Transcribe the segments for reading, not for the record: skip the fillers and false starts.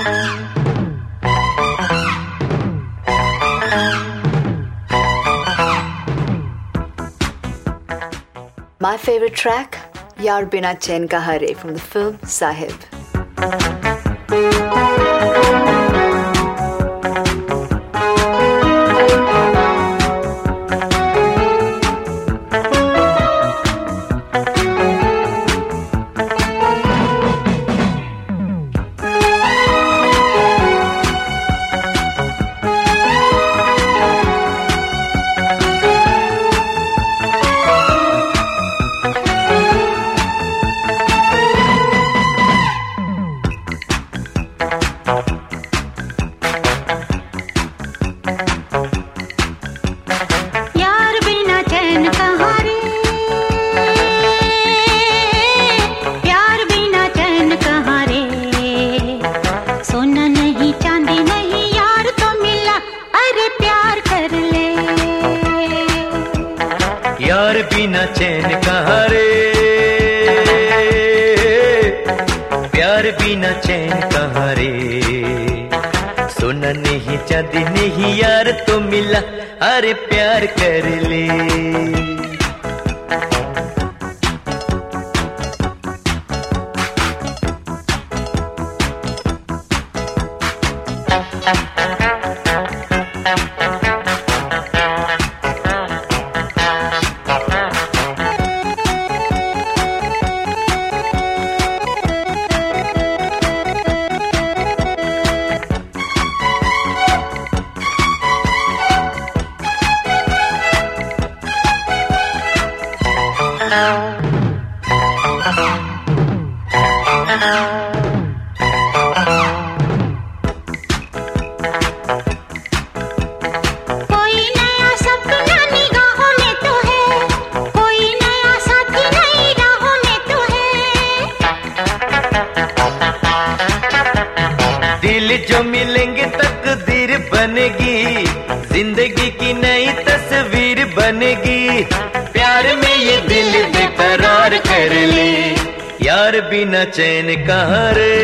My favorite track, Yaar Bina Chain Ka Hare from the film Sahib. यार बिना चैन कहाँ रे, प्यार बिना चैन कहाँ रे, सोना नहीं चांदी नहीं यार तो मिला, अरे प्यार कर ले। कोई नया सपना निगाहों में तो है, कोई नया साथी नई राहों में तो है। दिल जो मिलेंगे तकदीर बनेगी, जिंदगी की नई तस्वीर बनेगी, प्यार में ये दिल बेकरार कर ले। यार बिना चैन कहाँ रे,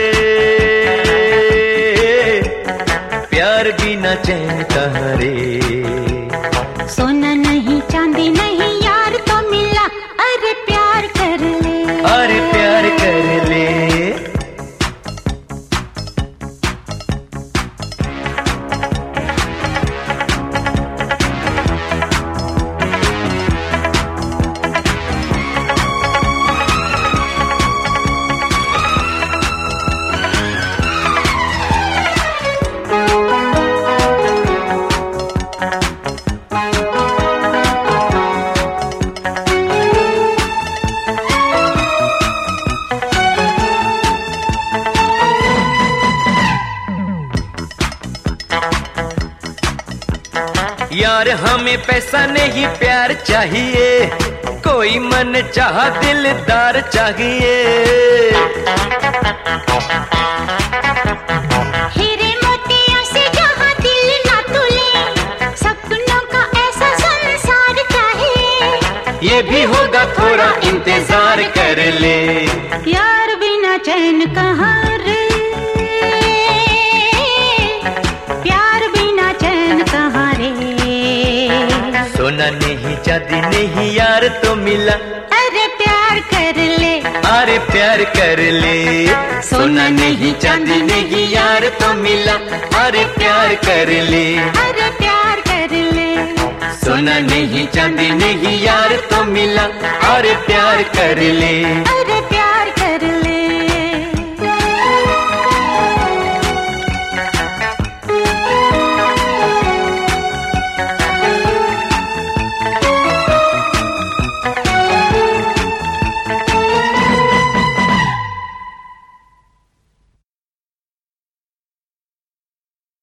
प्यार बिना चैन कहाँ रे, सोना नहीं चांदी नहीं यार तो मिला, अरे प्यार कर ले, अरे प्यार कर ले। यार हमें पैसा नहीं प्यार चाहिए, कोई मन चाह दिलदार चाहिए। हीरे मोतियों से जहाँ दिल ना तुले, सपनों का ऐसा संसार चाहिए। ये भी होगा थोड़ा इंतजार कर ले। यार बिना चैन कहाँ रे, प्यार बिना चैन कहाँ रे, सोना नहीं चांदी नहीं यार तो मिला, अरे प्यार कर ले, अरे प्यार कर ले। सोना नहीं चांदी नहीं यार तो मिला, अरे प्यार कर ले, अरे प्यार कर ले, सोना नहीं चांदी नहीं यार तो मिला, अरे प्यार कर ले।